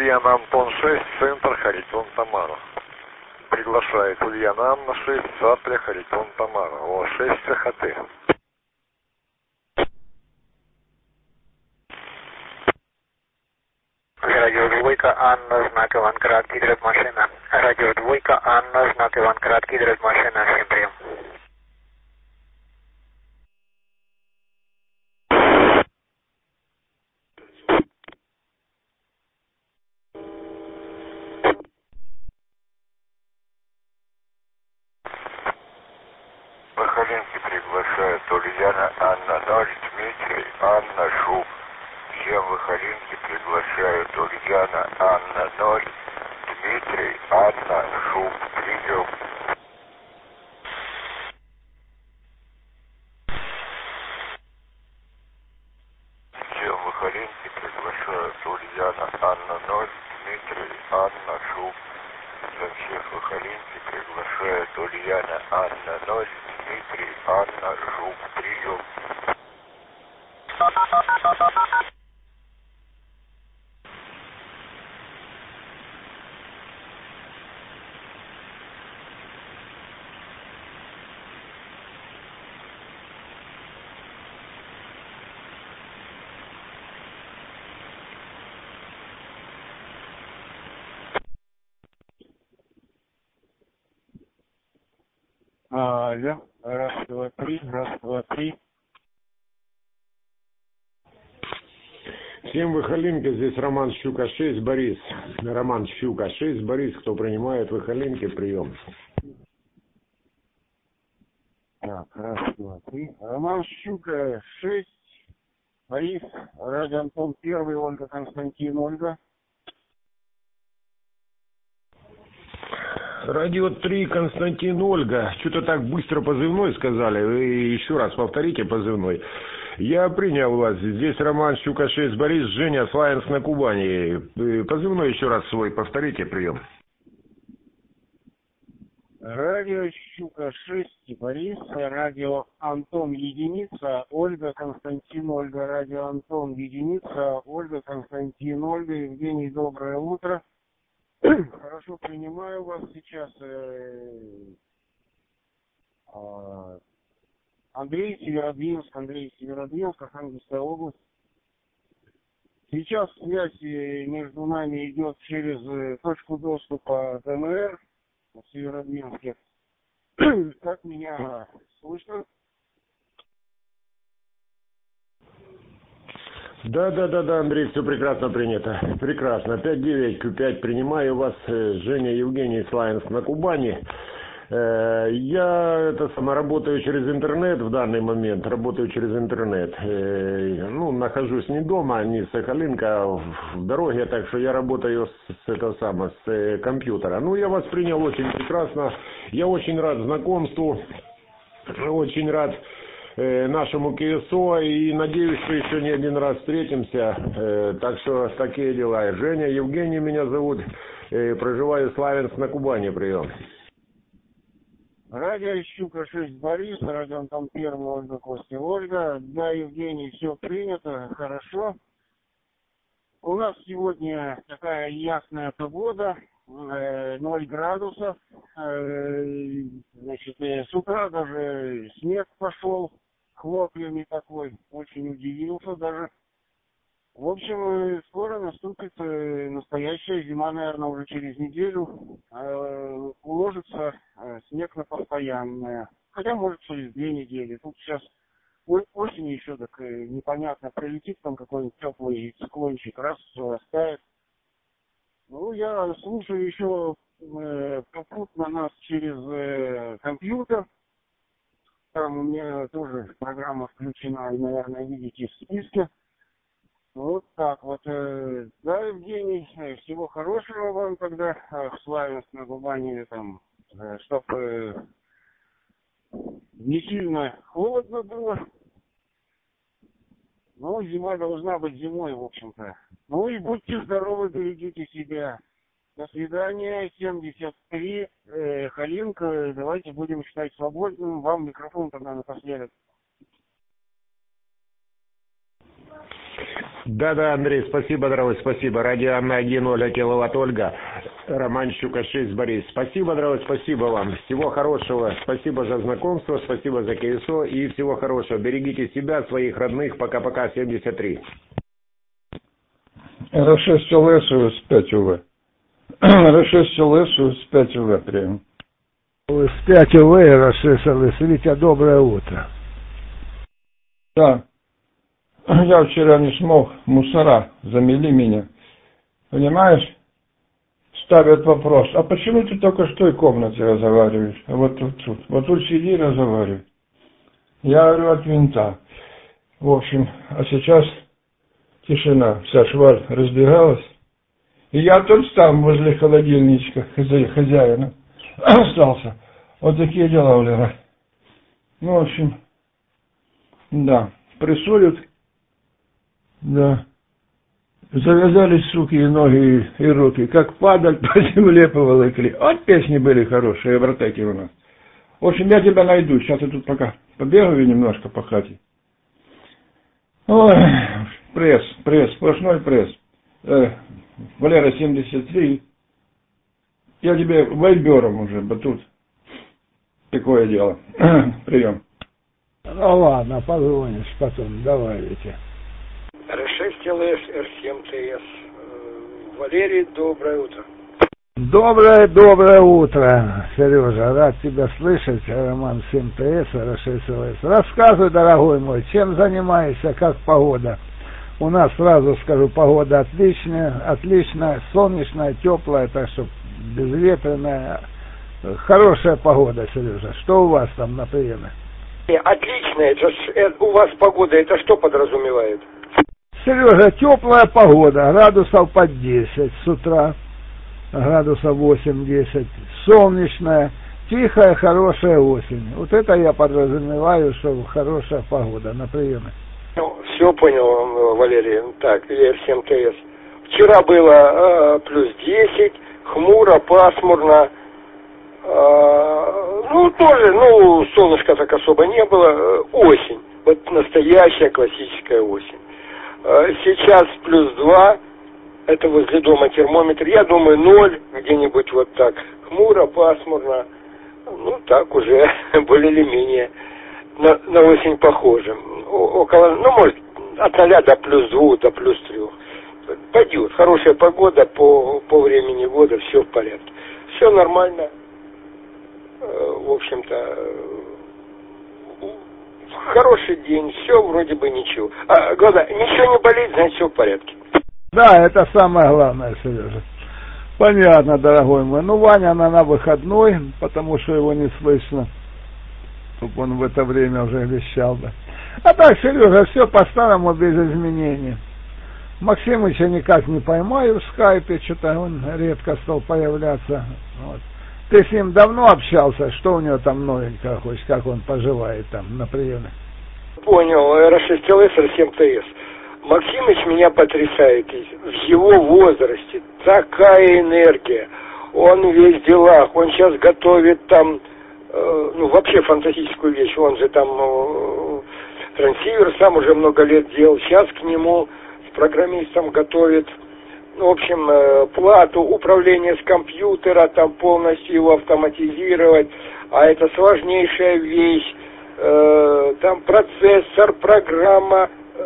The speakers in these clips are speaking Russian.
Ульяна Антон 6, центр Харитон Тамара. Приглашает Ульяна Анна 6, Сапля Харитон Тамара. О, 6 ЦХТ. Радио двойка, Анна, знак Иван Краткий, драйв машина. Радио двойка, Анна, знак Иван Краткий, драйв машина. Всем прием. Махаленки приглашают Ульяна Анна 0, Дмитрий, Анна Шуб. Всем Махаленки приглашают Ульяна Анна 0, Дмитрий, Анна Шуб. Прием. Всем Махаленки приглашают Ульяна Анна 0, Дмитрий, Анна Шуб. Всех Махаленки приглашают Ульяна Анна 0, Дмитрий, Анна Шуб. Прием. Алло, раз, два, три, раз, два, три. Всем Выхолинки, здесь Роман Щука 6, Борис. Роман Щука 6, Борис, кто принимает Выхолинки, прием. Так, раз, два, три. Роман Щука 6, Борис, Радио Антон 1, Ольга Константин, Ольга. Радио 3, Константин, Ольга. Что-то так быстро позывной сказали. Вы еще раз повторите позывной. Я принял вас. Здесь Роман Щука 6, Борис, Женя, Славянск на Кубани. Позывной еще раз свой повторите, прием. Радио Щука 6, Борис, Радио Антон единица, Ольга Константин, Ольга, Радио Антон единица, Ольга Константин, Ольга. Евгений, доброе утро. Хорошо принимаю вас сейчас. Андрей Северодвинск, Архангельская область. Сейчас связь между нами идет через точку доступа ДМР в Северодвинске. Как меня слышно? Да, Андрей, все прекрасно принято. Прекрасно. 5-9Q5 принимаю вас. Женя, Евгений, Славянск на Кубани. Я работаю через интернет в данный момент. Нахожусь не дома, не с Сахалинка, в дороге, так что я работаю с компьютера. Я вас принял очень прекрасно. Я очень рад знакомству. Очень рад нашему КСО и надеюсь, что еще не один раз встретимся. Так что такие дела. Женя, Евгений меня зовут. Проживаю в Славянск на Кубани. Прием. Радио Щука 6, Борис, Радио Антон 1, Ольга, Костя, Ольга. Да, Евгений, все принято, хорошо. У нас сегодня такая ясная погода, 0 градусов. С утра даже снег пошел, хлопьями такой, очень удивился даже. В общем, скоро наступит настоящая зима, наверное, уже через неделю. Уложится снег на постоянное. Хотя, может, через 2 недели. Тут сейчас осень еще так непонятно, прилетит там какой-нибудь теплый циклончик, раз все растает. Я слушаю еще попутно нас через компьютер. Там у меня тоже программа включена, и, наверное, видите в списке. Вот так вот. Да, Евгений, всего хорошего вам тогда в Славянск на Кубани, чтобы не сильно холодно было. Зима должна быть зимой, в общем-то. И будьте здоровы, берегите себя. До свидания. 73, Халинка. Давайте будем считать свободным. Вам микрофон тогда напоследок. Да, Андрей, спасибо, дорогой, спасибо. Ради Анны 1-0 киловатт Ольга, Роман Щука 6 Борис. Спасибо, дорогой, спасибо вам. Всего хорошего. Спасибо за знакомство, спасибо за КСО и всего хорошего. Берегите себя, своих родных. Пока-пока, 73. R6 ЛС 5 УВ. R6 ЛС 5 УВ прием. С 5 УВ R6 ЛС. Витя, доброе утро. Да. Я вчера не смог, мусора замели меня. Понимаешь? Ставят вопрос, а почему ты только в той комнате разговариваешь? А вот тут. Вот тут сиди и разговаривай. Я говорю от винта. В общем, а сейчас тишина. Вся шваль разбегалась. И я тут там возле холодильничка хозяина остался. Вот такие дела, Валера. Ну, в общем, да, прессуют. Да. Завязались, суки, и ноги, и руки. Как падаль по земле поволокли. Вот песни были хорошие, в Артеке у нас. В общем, я тебя найду. Сейчас я тут пока побегаю немножко по хате. Ой, пресс, сплошной пресс. Валера 73. Я тебе вайбером уже, тут такое дело. Прием. Ну ладно, позвонишь потом, давай, Витя. R6 ЛС, R7 ТС. Валерий, доброе утро. Доброе утро, Сережа. Рад тебя слышать. Роман 7 ТС, R6 ЛС. Рассказывай, дорогой мой, чем занимаешься, как погода? У нас, сразу скажу, погода отличная, солнечная, теплая, так что безветренная. Хорошая погода, Сережа. Что у вас там на приеме? Отлично, это у вас погода, это что подразумевает? Сережа, теплая погода, градусов под 10 с утра, градусов 8-10, солнечная, тихая, хорошая осень. Вот это я подразумеваю, что хорошая погода на приеме. Ну, все понял, Валерий. Так, R7 ТС. Вчера было плюс 10, хмуро, пасмурно. Тоже, солнышка так особо не было. Осень. Вот настоящая классическая осень. Сейчас плюс 2. Это возле дома термометр. Я думаю, 0, где-нибудь вот так. Хмуро, пасмурно. Так уже более или менее на осень похоже. Около, может, от 0 до плюс 2, до плюс 3. Пойдет. Хорошая погода по времени года, все в порядке. Все нормально. В общем-то, хороший день, все вроде бы ничего. Главное, ничего не болит, значит, все в порядке. Да, это самое главное, Сережа. Понятно, дорогой мой. Ваня на выходной, потому что его не слышно. Чтобы он в это время уже вещал, да. А так, Сережа, все по-старому, без изменений. Максимыча никак не поймаю в скайпе, что-то он редко стал появляться. Вот. Ты с ним давно общался? Что у него там новенького, хоть как он поживает там на приеме? Понял, R6 ЛС, R7 ТС. Максимыч меня потрясает. В его возрасте такая энергия. Он весь в делах. Он сейчас готовит там, вообще фантастическую вещь. Он же там трансивер сам уже много лет делал. Сейчас к нему с программистом готовит, в общем, плату управления с компьютера, там полностью его автоматизировать. А это сложнейшая вещь. Там процессор, программа,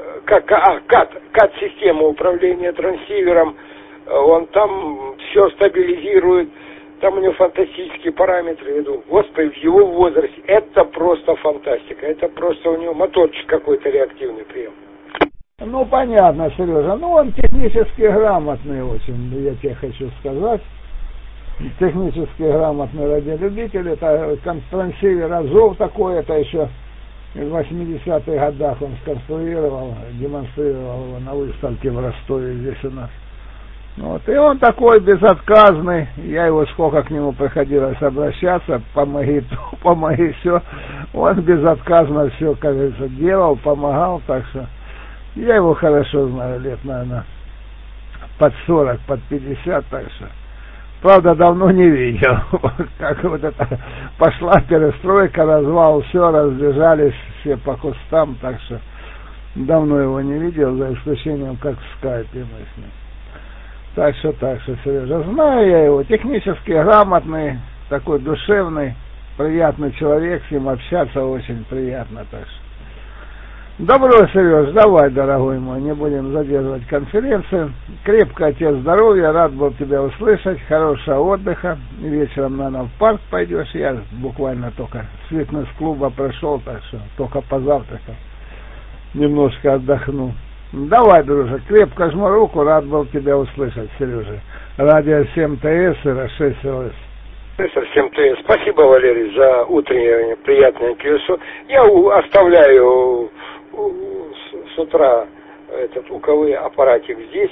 CAD-система управления трансивером. Он там все стабилизирует. Там у него фантастические параметры. Я думаю, господи, в его возрасте это просто фантастика. Это просто у него моторчик какой-то реактивный прием. Понятно, Сережа. Он технически грамотный очень, я тебе хочу сказать. Технически грамотный радиолюбитель. Это трансивер Азов такой, это еще в 80-х годах он сконструировал, демонстрировал его на выставке в Ростове здесь у нас. И он такой безотказный. Я его сколько к нему приходилось обращаться, помоги то, помоги все. Он безотказно все, как говорится, делал, помогал, так что я его хорошо знаю, лет, наверное, под 40, под 50, так что. Правда, давно не видел, как вот это пошла перестройка, развал, все, разбежались все по кустам, так что Давно его не видел, за исключением как в скайпе мы с ним. Так что, Сережа, знаю я его, технически грамотный, такой душевный, приятный человек, с ним общаться очень приятно, так что. Добро, Сереж, давай, дорогой мой, не будем задерживать конференцию. Крепкое тебе здоровья, рад был тебя услышать, хорошего отдыха. Вечером, наверное, в парк пойдешь. Я буквально только с фитнес-клуба прошел, так что только позавтракал. Немножко отдохну. Давай, дружок, крепко жму руку, рад был тебя услышать, Сережа. Радио 7 ТС и Ра-6 ЛС. Всем ТС. Спасибо, Валерий, за утреннее приятное QSO. Я оставляю с утра этот УКВ аппаратик здесь,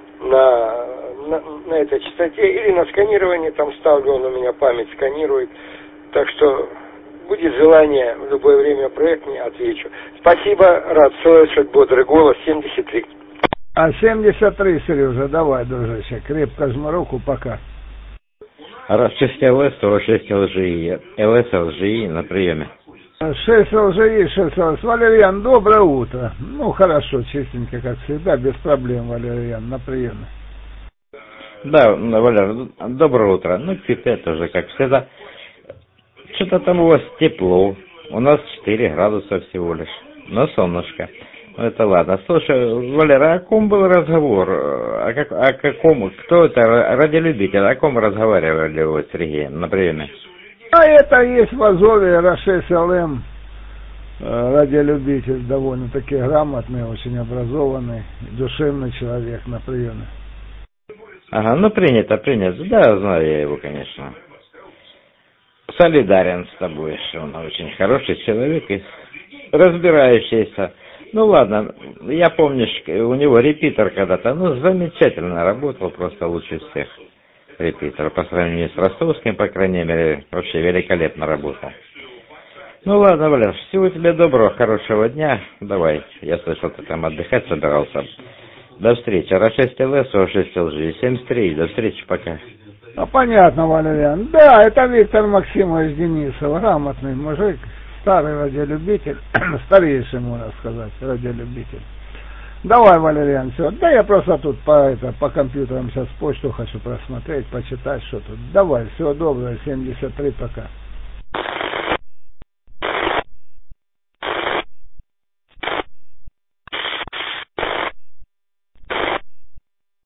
на этой частоте, или на сканирование, там ставлю, он у меня память сканирует. Так что будет желание в любое время проект, мне отвечу. Спасибо, рад слышать бодрый голос, 73. 73, Сережа, давай, дружище, крепко жму руку, пока. Ра-6 ЛС, 46 ЛЖИ, ЛС ЛЖИ на приеме. 6 ЛЖИ, 6 ЛС. Валерьян, доброе утро. Ну, хорошо, чистенько, как всегда, без проблем, Валерьян, на приеме. Да, Валер, доброе утро. Ну, теперь тоже, как всегда. Что-то там у вас тепло. У нас 4 градуса всего лишь. Но солнышко. Ну, это ладно. Слушай, Валера, о ком был разговор? О каком? Кто это? Радиолюбитель. О ком разговаривали вы с Сергеем на приеме? А это есть в Азове Ра-6 ЛМ. Радиолюбитель довольно-таки грамотный, очень образованный, душевный человек на приеме. Ага, ну принято. Да, знаю я его, конечно. Солидарен с тобой, что он очень хороший человек и разбирающийся. Ну ладно, я помню, у него репитер когда-то, ну замечательно работал, просто лучше всех репитер. По сравнению с ростовским, по крайней мере, вообще великолепно работал. Ну ладно, Валер, всего тебе доброго, хорошего дня. Давай, я слышал, ты там отдыхать собирался. До встречи. Ра-6 ЛС, 46 ЛЖ, 73, до встречи, пока. Ну, понятно, Валериан. Да, это Виктор Максимович Денисов, грамотный мужик, старый радиолюбитель, старейший, можно сказать, радиолюбитель. Давай, Валериан, все. Да я просто тут по компьютерам сейчас почту хочу просмотреть, почитать, что тут. Давай, всего доброго, 73, пока.